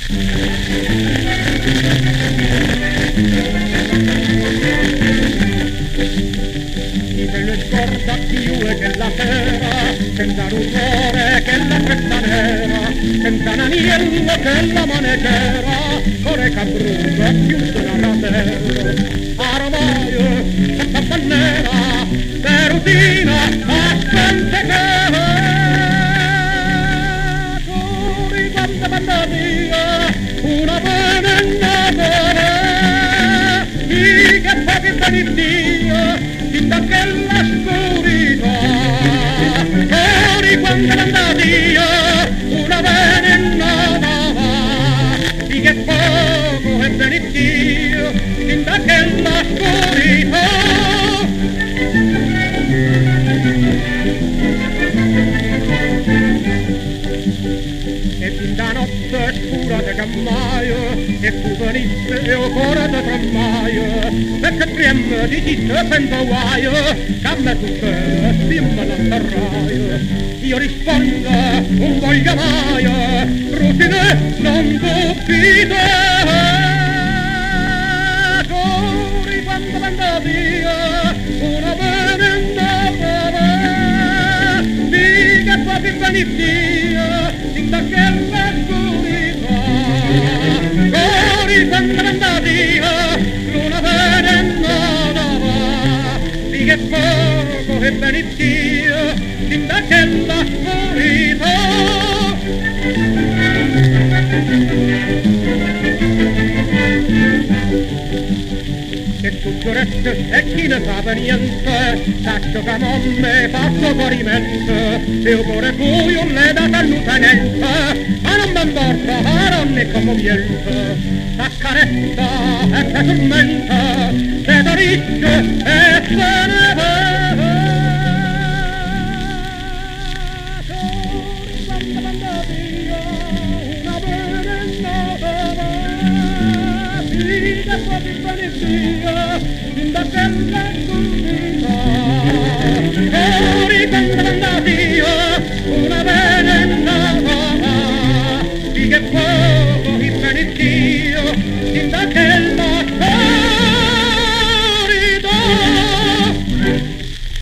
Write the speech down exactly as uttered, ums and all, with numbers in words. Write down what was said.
E se lo scorda più che la sera, senza rumore che la festa nera, senza un agnello che la manegera, core cabruto più di una rasera. Armaio, senza bannera, perutina, a spente che cori quando vanno via, una venennata e che pochi beni Dio, da quella scurità, cori quando andà via, una venennata va, di che poco è benedictio, da quella scurità. E fin da notte scura de cammaio, e tu venisse e o cuore de tremmaio, perché tremma di chi te pensa guaio, che a me tu te stimma l'atterraio. Io rispondo, un voglio mai, rutine non dubite, cori quando vanda via, una venennata va, di che pochi benedictio, da quella scurità, cori quando vanda via, luna venennata va, di che poco è benedictio, da quella scurità. Che tutto resto e chi ne sa niente, saccio che non me faccio parimento, e il cuore buio le dà all'utenente, ma non m'importa, ma non è commoviente, s'accarezza e si tormenta, se dorisce e se ne va. Cori quando vanda via, una venennata va, sì che pochi benedictio, da quella